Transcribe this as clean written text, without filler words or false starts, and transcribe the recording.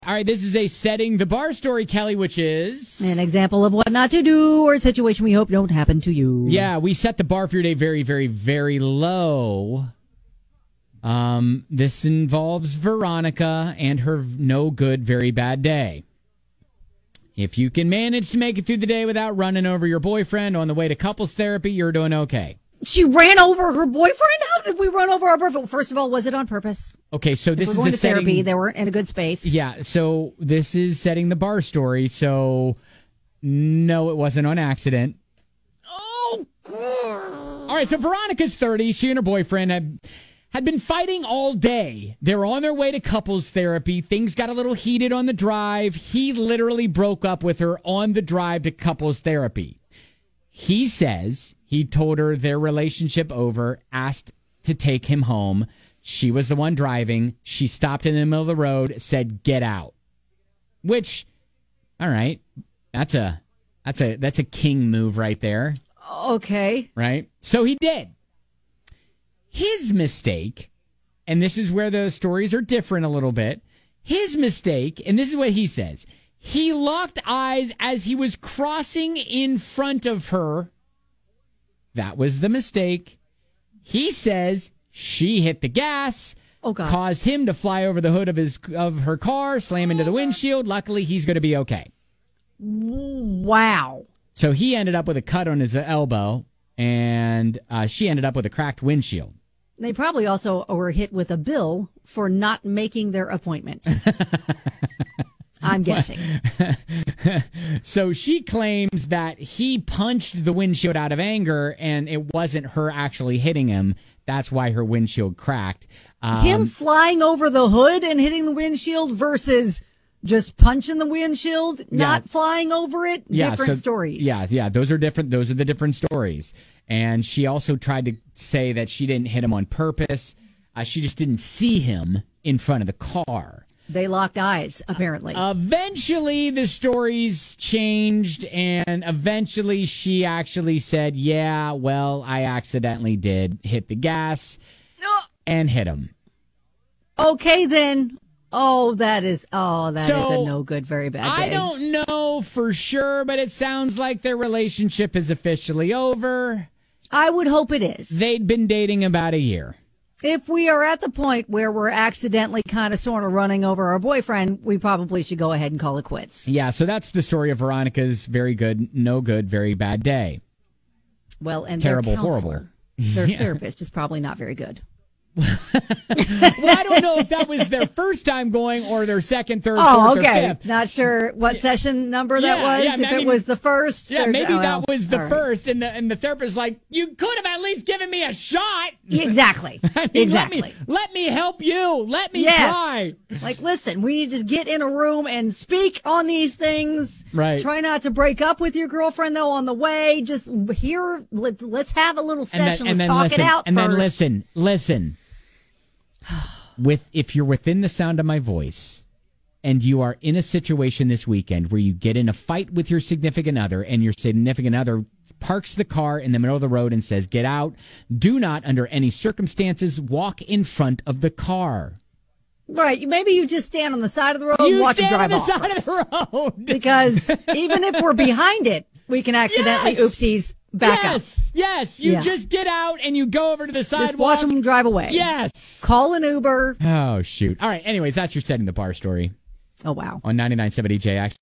All right, this is a setting the bar story, Kelly, which is an example of what not to do or a situation we hope don't happen to you. Yeah, we set the bar for your day very, very, very low. This involves Veronica and her no good, very bad day. If you can manage to make it through the day without running over your boyfriend on the way to couples therapy, you're doing okay. She ran over her boyfriend? How did we run over our boyfriend? First of all, was it on purpose? Okay, so this is going a to setting, therapy. They weren't in a good space. Yeah, so this is setting the bar story. So, no, it wasn't on accident. Oh, God. All right, so Veronica's 30. She and her boyfriend had been fighting all day. They were on their way to couples therapy. Things got a little heated on the drive. He literally broke up with her on the drive to couples therapy. He says he told her their relationship over, asked to take him home. She was the one driving. She stopped in the middle of the road, said, "Get out." Which, all right, that's a king move right there. Okay. Right? So he did. His mistake, and this is where the stories are different a little bit. His mistake, and this is what he says. He locked eyes as he was crossing in front of her. That was the mistake. He says she hit the gas, caused him to fly over the hood of her car, slam into the windshield. Luckily, he's going to be okay. Wow. So he ended up with a cut on his elbow, and she ended up with a cracked windshield. They probably also were hit with a bill for not making their appointment. I'm guessing. So she claims that he punched the windshield out of anger, and it wasn't her actually hitting him. That's why her windshield cracked. Him flying over the hood and hitting the windshield versus just punching the windshield, not flying over it. Different stories. Yeah. Those are different. Those are the different stories. And she also tried to say that she didn't hit him on purpose. She just didn't see him in front of the car. They locked eyes, apparently. Eventually, the stories changed, and eventually she actually said, yeah, well, I accidentally did hit the gas and hit him. Okay, then. That is a no good, very bad day. I don't know for sure, but it sounds like their relationship is officially over. I would hope it is. They'd been dating about a year. If we are at the point where we're accidentally kind of sort of running over our boyfriend, we probably should go ahead and call it quits. Yeah, so that's the story of Veronica's very good, no good, very bad day. Well, and terrible, their counselor, horrible. Their therapist is probably not very good. Well, I don't know if that was their first time going or their second, third, fourth, or fifth. Not sure what session number that was. Yeah, if it was the first. Yeah, maybe that was the first, and the therapist's like, you could have at least given me a shot. Exactly. Exactly. Let me help you. Let me try. Like, listen, we need to get in a room and speak on these things. Right. Try not to break up with your girlfriend, though, on the way. Just here, let's have a little session. Let's talk it out and first. Then listen. If you're within the sound of my voice and you are in a situation this weekend where you get in a fight with your significant other and your significant other parks the car in the middle of the road and says, "Get out," do not, under any circumstances, walk in front of the car. Right. Maybe you just stand on the side of the road and watch it drive off. Stand on the side of the road. Because even if we're behind it, we can accidentally, oopsies, back up. Yes. You just get out and you go over to the sidewalk. Just watch them drive away. Yes. Call an Uber. Oh, shoot. All right. Anyways, that's your setting the bar story. Oh, wow. On 99.7 EJX.